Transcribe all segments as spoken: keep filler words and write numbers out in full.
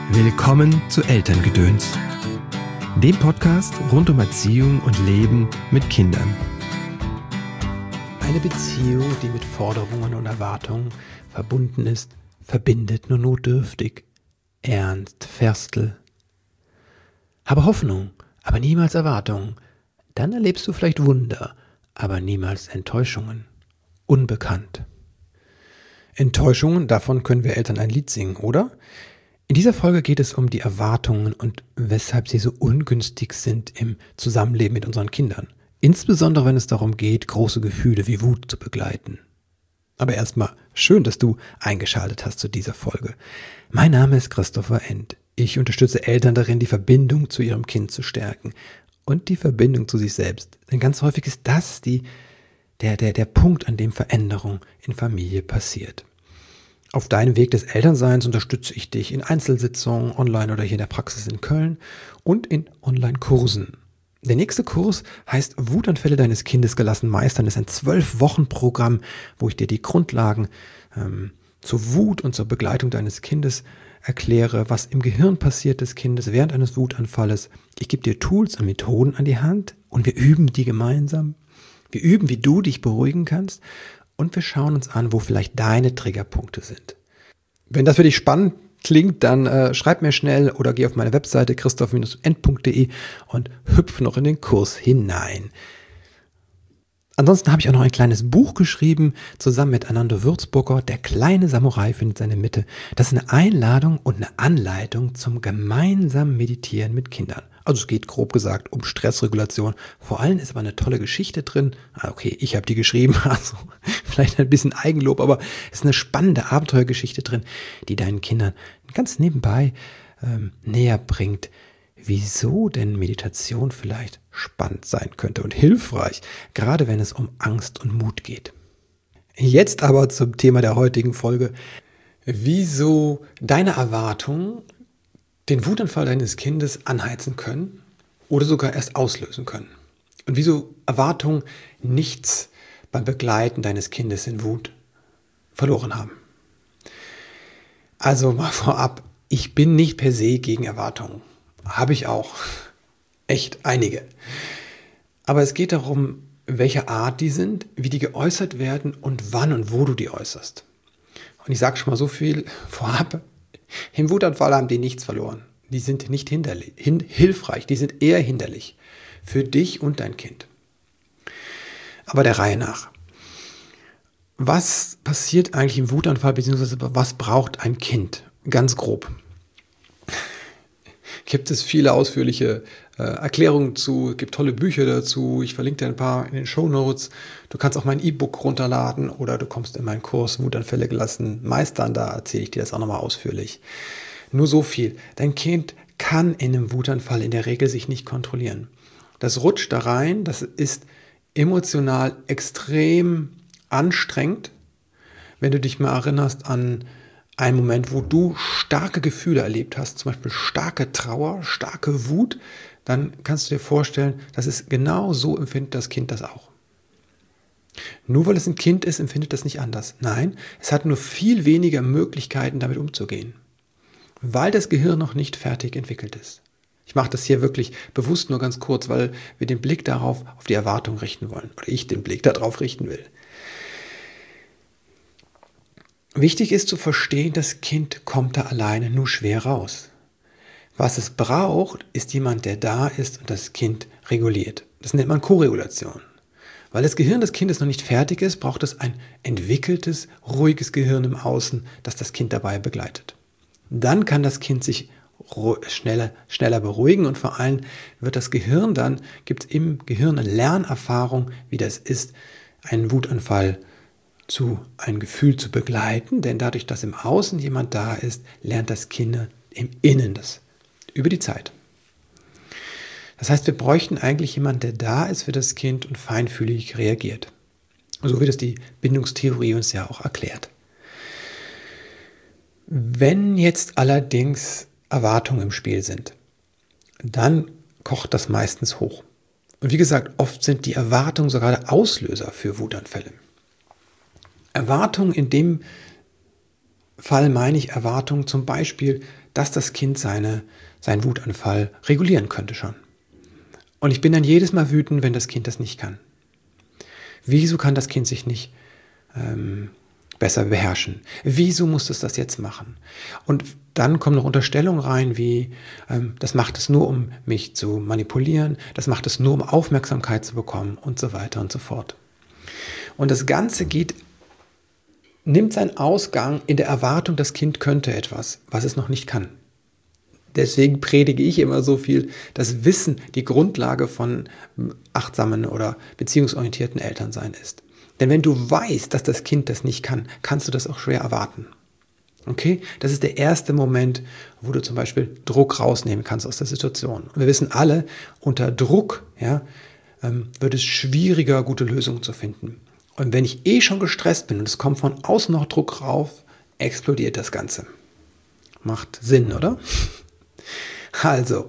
Willkommen zu Elterngedöns, dem Podcast rund um Erziehung und Leben mit Kindern. Eine Beziehung, die mit Forderungen und Erwartungen verbunden ist, verbindet nur notdürftig. Ernst Ferstel. Habe Hoffnung, aber niemals Erwartungen. Dann erlebst du vielleicht Wunder, aber niemals Enttäuschungen. Unbekannt. Enttäuschungen, davon können wir Eltern ein Lied singen, oder? In dieser Folge geht es um die Erwartungen und weshalb sie so ungünstig sind im Zusammenleben mit unseren Kindern. Insbesondere, wenn es darum geht, große Gefühle wie Wut zu begleiten. Aber erstmal schön, dass du eingeschaltet hast zu dieser Folge. Mein Name ist Christopher End. Ich unterstütze Eltern darin, die Verbindung zu ihrem Kind zu stärken und die Verbindung zu sich selbst. Denn ganz häufig ist das die, der, der, der Punkt, an dem Veränderung in Familie passiert. Auf deinem Weg des Elternseins unterstütze ich dich in Einzelsitzungen, online oder hier in der Praxis in Köln und in Online-Kursen. Der nächste Kurs heißt Wutanfälle deines Kindes gelassen meistern. Das ist ein zwölf-Wochen-Programm, wo ich dir die Grundlagen ähm, zur Wut und zur Begleitung deines Kindes erkläre, was im Gehirn passiert des Kindes während eines Wutanfalles. Ich gebe dir Tools und Methoden an die Hand und wir üben die gemeinsam. Wir üben, wie du dich beruhigen kannst. Und wir schauen uns an, wo vielleicht deine Triggerpunkte sind. Wenn das für dich spannend klingt, dann äh, schreib mir schnell oder geh auf meine Webseite christoph end punkt de und hüpf noch in den Kurs hinein. Ansonsten habe ich auch noch ein kleines Buch geschrieben, zusammen mit Anando Würzburger, Der kleine Samurai findet seine Mitte. Das ist eine Einladung und eine Anleitung zum gemeinsamen Meditieren mit Kindern. Also es geht grob gesagt um Stressregulation. Vor allem ist aber eine tolle Geschichte drin. Ah, okay, ich habe die geschrieben, also vielleicht ein bisschen Eigenlob, aber es ist eine spannende Abenteuergeschichte drin, die deinen Kindern ganz nebenbei ähm, näher bringt, wieso denn Meditation vielleicht spannend sein könnte und hilfreich, gerade wenn es um Angst und Mut geht. Jetzt aber zum Thema der heutigen Folge. Wieso deine Erwartungen den Wutanfall deines Kindes anheizen können oder sogar erst auslösen können. Und wieso Erwartungen nichts beim Begleiten deines Kindes in Wut verloren haben. Also mal vorab, ich bin nicht per se gegen Erwartungen. Habe ich auch. Echt einige. Aber es geht darum, welche Art die sind, wie die geäußert werden und wann und wo du die äußerst. Und ich sage schon mal so viel vorab. Im Wutanfall haben die nichts verloren. Die sind nicht hinderlich, hin, hilfreich, die sind eher hinderlich für dich und dein Kind. Aber der Reihe nach. Was passiert eigentlich im Wutanfall, beziehungsweise was braucht ein Kind? Ganz grob. Gibt es viele ausführliche äh, Erklärungen zu, es gibt tolle Bücher dazu, ich verlinke dir ein paar in den Shownotes. Du kannst auch mein E-Book runterladen oder du kommst in meinen Kurs Wutanfälle gelassen meistern, da erzähle ich dir das auch nochmal ausführlich. Nur so viel, dein Kind kann in einem Wutanfall in der Regel sich nicht kontrollieren. Das rutscht da rein, das ist emotional extrem anstrengend, wenn du dich mal erinnerst an einen Moment, wo du starke Gefühle erlebt hast, zum Beispiel starke Trauer, starke Wut, dann kannst du dir vorstellen, dass es genau so empfindet das Kind das auch. Nur weil es ein Kind ist, empfindet das nicht anders. Nein, es hat nur viel weniger Möglichkeiten, damit umzugehen, weil das Gehirn noch nicht fertig entwickelt ist. Ich mache das hier wirklich bewusst nur ganz kurz, weil wir den Blick darauf, auf die Erwartung richten wollen, oder ich den Blick darauf richten will. Wichtig ist zu verstehen, das Kind kommt da alleine nur schwer raus. Was es braucht, ist jemand, der da ist und das Kind reguliert. Das nennt man Koregulation. Weil das Gehirn des Kindes noch nicht fertig ist, braucht es ein entwickeltes, ruhiges Gehirn im Außen, das das Kind dabei begleitet. Dann kann das Kind sich schneller, schneller beruhigen und vor allem wird das Gehirn dann, gibt es im Gehirn eine Lernerfahrung, wie das ist, einen Wutanfall zu ein Gefühl zu begleiten, denn dadurch, dass im Außen jemand da ist, lernt das Kind im Innen das über die Zeit. Das heißt, wir bräuchten eigentlich jemanden, der da ist für das Kind und feinfühlig reagiert. So wie das die Bindungstheorie uns ja auch erklärt. Wenn jetzt allerdings Erwartungen im Spiel sind, dann kocht das meistens hoch. Und wie gesagt, oft sind die Erwartungen sogar der Auslöser für Wutanfälle. Erwartungen in dem Fall meine ich Erwartungen zum Beispiel, dass das Kind seine, seinen Wutanfall regulieren könnte schon. Und ich bin dann jedes Mal wütend, wenn das Kind das nicht kann. Wieso kann das Kind sich nicht ähm, besser beherrschen? Wieso muss es das jetzt machen? Und dann kommen noch Unterstellungen rein wie, ähm, das macht es nur, um mich zu manipulieren, das macht es nur, um Aufmerksamkeit zu bekommen und so weiter und so fort. Und das Ganze geht, nimmt seinen Ausgang in der Erwartung, das Kind könnte etwas, was es noch nicht kann. Deswegen predige ich immer so viel, dass Wissen die Grundlage von achtsamen oder beziehungsorientierten Elternsein ist. Denn wenn du weißt, dass das Kind das nicht kann, kannst du das auch schwer erwarten. Okay? Das ist der erste Moment, wo du zum Beispiel Druck rausnehmen kannst aus der Situation. Und wir wissen alle, unter Druck, ja, ähm, wird es schwieriger, gute Lösungen zu finden. Und wenn ich eh schon gestresst bin und es kommt von außen noch Druck rauf, explodiert das Ganze. Macht Sinn, oder? Also,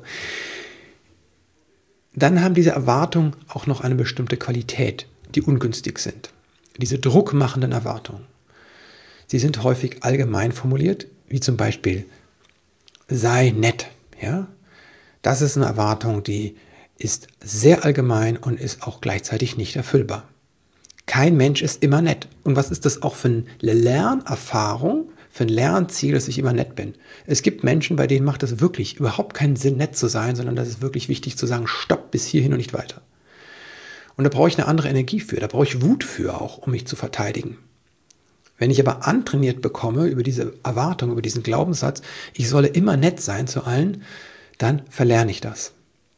dann haben diese Erwartungen auch noch eine bestimmte Qualität, die ungünstig sind. Diese druckmachenden Erwartungen. Sie sind häufig allgemein formuliert, wie zum Beispiel, sei nett. Ja? Das ist eine Erwartung, die ist sehr allgemein und ist auch gleichzeitig nicht erfüllbar. Kein Mensch ist immer nett. Und was ist das auch für eine Lernerfahrung, für ein Lernziel, dass ich immer nett bin? Es gibt Menschen, bei denen macht es wirklich überhaupt keinen Sinn, nett zu sein, sondern das ist wirklich wichtig zu sagen, stopp, bis hierhin und nicht weiter. Und da brauche ich eine andere Energie für, da brauche ich Wut für auch, um mich zu verteidigen. Wenn ich aber antrainiert bekomme über diese Erwartung, über diesen Glaubenssatz, ich solle immer nett sein zu allen, dann verlerne ich das.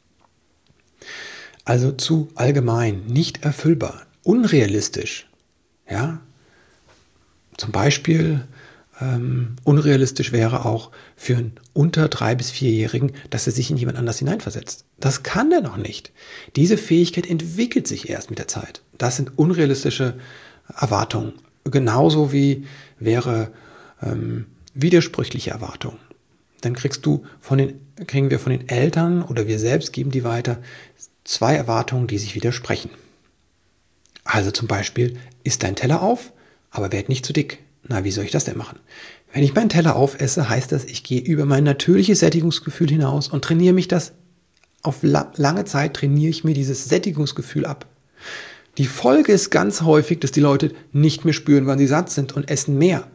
Also zu allgemein, nicht erfüllbar, unrealistisch. Ja? Zum Beispiel ähm, unrealistisch wäre auch für einen unter drei- bis vierjährigen, dass er sich in jemand anders hineinversetzt. Das kann er noch nicht. Diese Fähigkeit entwickelt sich erst mit der Zeit. Das sind unrealistische Erwartungen. Genauso wie wäre ähm, widersprüchliche Erwartungen. Dann kriegst du von den, kriegen wir von den Eltern oder wir selbst geben die weiter zwei Erwartungen, die sich widersprechen. Also zum Beispiel, isst dein Teller auf, aber werd nicht zu dick. Na, wie soll ich das denn machen? Wenn ich meinen Teller aufesse, heißt das, ich gehe über mein natürliches Sättigungsgefühl hinaus und trainiere mich das, auf la- lange Zeit trainiere ich mir dieses Sättigungsgefühl ab. Die Folge ist ganz häufig, dass die Leute nicht mehr spüren, wann sie satt sind und essen mehr.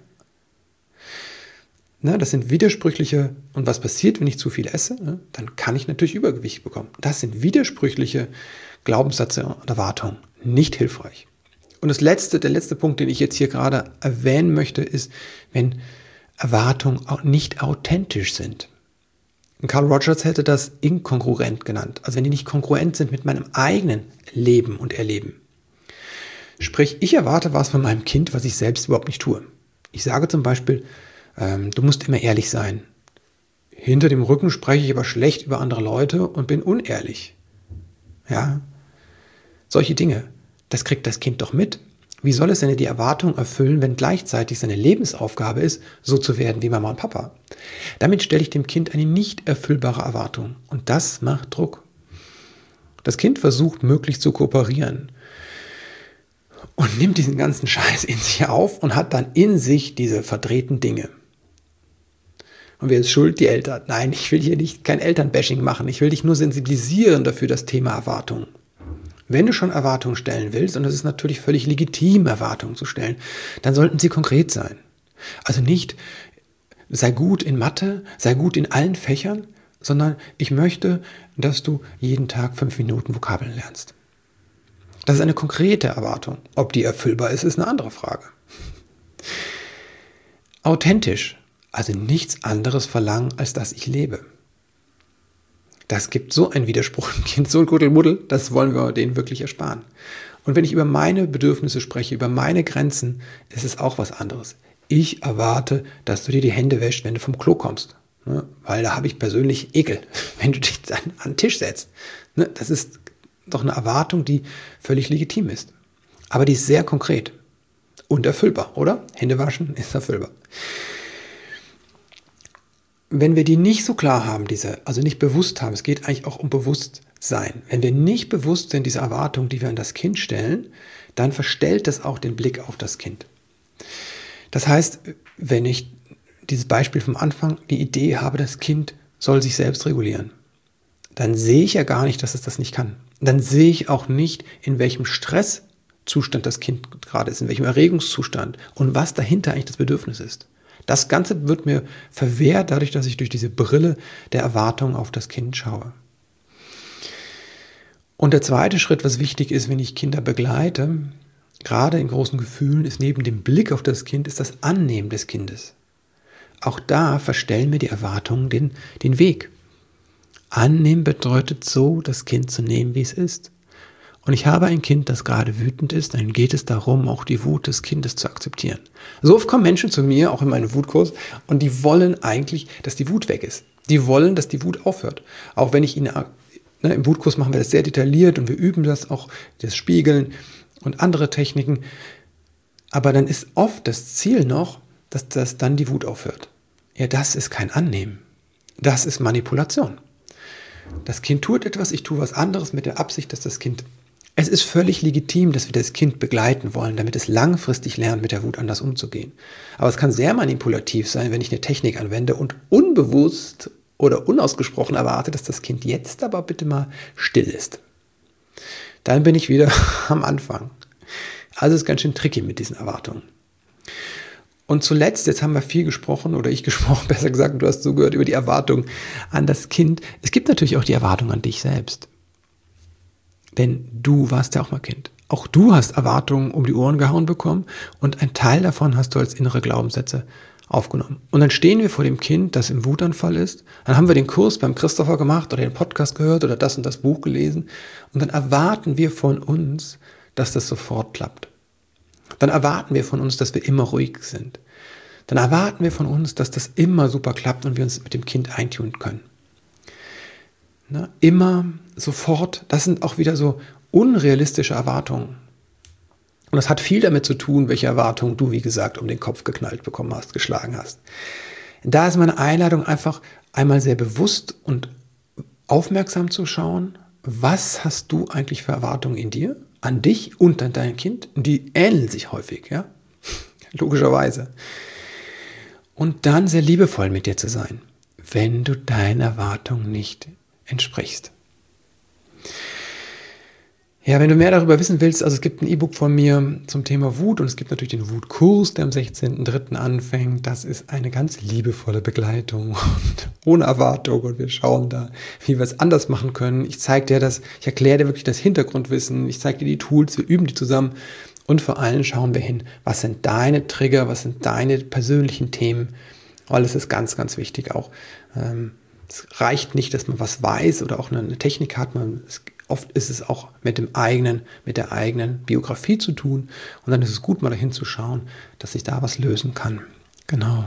Ne, das sind widersprüchliche, und was passiert, wenn ich zu viel esse? Ne, dann kann ich natürlich Übergewicht bekommen. Das sind widersprüchliche Glaubenssätze und Erwartungen. Nicht hilfreich. Und das letzte, der letzte Punkt, den ich jetzt hier gerade erwähnen möchte, ist, wenn Erwartungen auch nicht authentisch sind. Und Carl Rogers hätte das inkongruent genannt. Also wenn die nicht kongruent sind mit meinem eigenen Leben und Erleben. Sprich, ich erwarte was von meinem Kind, was ich selbst überhaupt nicht tue. Ich sage zum Beispiel, ähm, du musst immer ehrlich sein. Hinter dem Rücken spreche ich aber schlecht über andere Leute und bin unehrlich. Ja, solche Dinge, das kriegt das Kind doch mit. Wie soll es denn die Erwartung erfüllen, wenn gleichzeitig seine Lebensaufgabe ist, so zu werden wie Mama und Papa? Damit stelle ich dem Kind eine nicht erfüllbare Erwartung. Und das macht Druck. Das Kind versucht, möglichst zu kooperieren und nimmt diesen ganzen Scheiß in sich auf und hat dann in sich diese verdrehten Dinge. Und wer ist schuld? Die Eltern. Nein, ich will hier nicht kein Elternbashing machen. Ich will dich nur sensibilisieren dafür, das Thema Erwartung. Wenn du schon Erwartungen stellen willst, und es ist natürlich völlig legitim, Erwartungen zu stellen, dann sollten sie konkret sein. Also nicht, sei gut in Mathe, sei gut in allen Fächern, sondern ich möchte, dass du jeden Tag fünf Minuten Vokabeln lernst. Das ist eine konkrete Erwartung. Ob die erfüllbar ist, ist eine andere Frage. Authentisch, also nichts anderes verlangen, als dass ich lebe. Das gibt so einen Widerspruch im Kind, so ein Kuddelmuddel, das wollen wir denen wirklich ersparen. Und wenn ich über meine Bedürfnisse spreche, über meine Grenzen, ist es auch was anderes. Ich erwarte, dass du dir die Hände wäschst, wenn du vom Klo kommst. Ne? Weil da habe ich persönlich Ekel, wenn du dich an, an den Tisch setzt. Ne? Das ist doch eine Erwartung, die völlig legitim ist. Aber die ist sehr konkret und erfüllbar, oder? Hände waschen ist erfüllbar. Wenn wir die nicht so klar haben, diese, also nicht bewusst haben, es geht eigentlich auch um Bewusstsein. Wenn wir nicht bewusst sind, diese Erwartung, die wir an das Kind stellen, dann verstellt das auch den Blick auf das Kind. Das heißt, wenn ich dieses Beispiel vom Anfang die Idee habe, das Kind soll sich selbst regulieren, dann sehe ich ja gar nicht, dass es das nicht kann. Dann sehe ich auch nicht, in welchem Stresszustand das Kind gerade ist, in welchem Erregungszustand und was dahinter eigentlich das Bedürfnis ist. Das Ganze wird mir verwehrt, dadurch, dass ich durch diese Brille der Erwartung auf das Kind schaue. Und der zweite Schritt, was wichtig ist, wenn ich Kinder begleite, gerade in großen Gefühlen, ist neben dem Blick auf das Kind, ist das Annehmen des Kindes. Auch da verstellen mir die Erwartungen den, den Weg. Annehmen bedeutet so, das Kind zu nehmen, wie es ist. Und ich habe ein Kind, das gerade wütend ist, dann geht es darum, auch die Wut des Kindes zu akzeptieren. So oft kommen Menschen zu mir, auch in meinem Wutkurs, und die wollen eigentlich, dass die Wut weg ist. Die wollen, dass die Wut aufhört. Auch wenn ich ihnen, ne, im Wutkurs machen wir das sehr detailliert und wir üben das auch, das Spiegeln und andere Techniken. Aber dann ist oft das Ziel noch, dass, dass dann die Wut aufhört. Ja, das ist kein Annehmen. Das ist Manipulation. Das Kind tut etwas, ich tue was anderes mit der Absicht, dass das Kind... Es ist völlig legitim, dass wir das Kind begleiten wollen, damit es langfristig lernt, mit der Wut anders umzugehen. Aber es kann sehr manipulativ sein, wenn ich eine Technik anwende und unbewusst oder unausgesprochen erwarte, dass das Kind jetzt aber bitte mal still ist. Dann bin ich wieder am Anfang. Also es ist ganz schön tricky mit diesen Erwartungen. Und zuletzt, jetzt haben wir viel gesprochen, oder ich gesprochen, besser gesagt, du hast zugehört, über die Erwartung an das Kind. Es gibt natürlich auch die Erwartung an dich selbst. Denn du warst ja auch mal Kind. Auch du hast Erwartungen um die Ohren gehauen bekommen und ein Teil davon hast du als innere Glaubenssätze aufgenommen. Und dann stehen wir vor dem Kind, das im Wutanfall ist. Dann haben wir den Kurs beim Christopher gemacht oder den Podcast gehört oder das und das Buch gelesen. Und dann erwarten wir von uns, dass das sofort klappt. Dann erwarten wir von uns, dass wir immer ruhig sind. Dann erwarten wir von uns, dass das immer super klappt und wir uns mit dem Kind eintun können. Na, immer, sofort, das sind auch wieder so unrealistische Erwartungen. Und das hat viel damit zu tun, welche Erwartungen du, wie gesagt, um den Kopf geknallt bekommen hast, geschlagen hast. Da ist meine Einladung einfach einmal sehr bewusst und aufmerksam zu schauen, was hast du eigentlich für Erwartungen in dir, an dich und an dein Kind? Die ähneln sich häufig, ja, logischerweise. Und dann sehr liebevoll mit dir zu sein, wenn du deinen Erwartungen nicht entsprichst. Ja, wenn du mehr darüber wissen willst, also es gibt ein E-Book von mir zum Thema Wut und es gibt natürlich den Wutkurs, der am sechzehnten dritten anfängt. Das ist eine ganz liebevolle Begleitung und ohne Erwartung und wir schauen da, wie wir es anders machen können. Ich zeige dir das, ich erkläre dir wirklich das Hintergrundwissen, ich zeige dir die Tools, wir üben die zusammen und vor allem schauen wir hin, was sind deine Trigger, was sind deine persönlichen Themen, weil es ist ganz, ganz wichtig auch. Ähm, es reicht nicht, dass man was weiß oder auch eine Technik hat, man es, oft ist es auch mit dem eigenen, mit der eigenen Biografie zu tun und dann ist es gut, mal dahin zu schauen, dass sich da was lösen kann. Genau.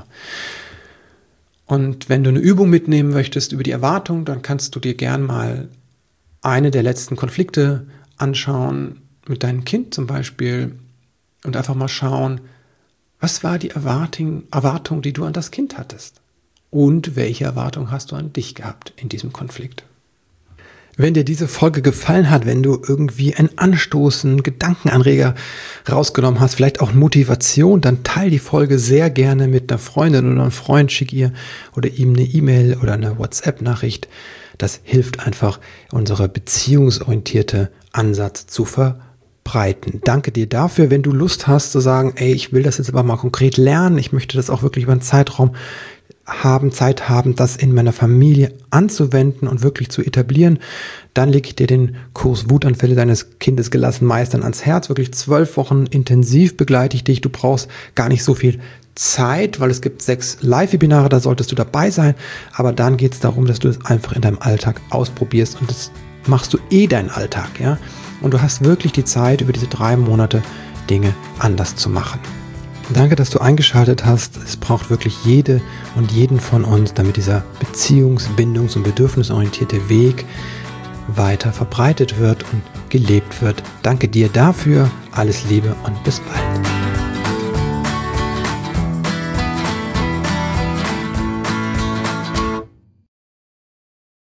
Und wenn du eine Übung mitnehmen möchtest über die Erwartung, dann kannst du dir gern mal eine der letzten Konflikte anschauen, mit deinem Kind zum Beispiel, und einfach mal schauen, was war die Erwartung, Erwartung, die du an das Kind hattest? Und welche Erwartung hast du an dich gehabt in diesem Konflikt? Wenn dir diese Folge gefallen hat, wenn du irgendwie einen Anstoß, einen Gedankenanreger rausgenommen hast, vielleicht auch Motivation, dann teile die Folge sehr gerne mit einer Freundin oder einem Freund, schick ihr oder ihm eine E-Mail oder eine WhatsApp-Nachricht. Das hilft einfach, unsere beziehungsorientierte Ansatz zu verbreiten. Danke dir dafür, wenn du Lust hast zu sagen, ey, ich will das jetzt aber mal konkret lernen, ich möchte das auch wirklich über einen Zeitraum haben, Zeit haben, das in meiner Familie anzuwenden und wirklich zu etablieren, dann lege ich dir den Kurs Wutanfälle deines Kindes gelassen meistern ans Herz. Wirklich zwölf Wochen intensiv begleite ich dich. Du brauchst gar nicht so viel Zeit, weil es gibt sechs Live-Webinare, da solltest du dabei sein. Aber dann geht es darum, dass du es einfach in deinem Alltag ausprobierst und das machst du eh deinen Alltag, ja. Und du hast wirklich die Zeit, über diese drei Monate Dinge anders zu machen. Danke, dass du eingeschaltet hast. Es braucht wirklich jede und jeden von uns, damit dieser beziehungs-, bindungs- und bedürfnisorientierte Weg weiter verbreitet wird und gelebt wird. Danke dir dafür. Alles Liebe und bis bald.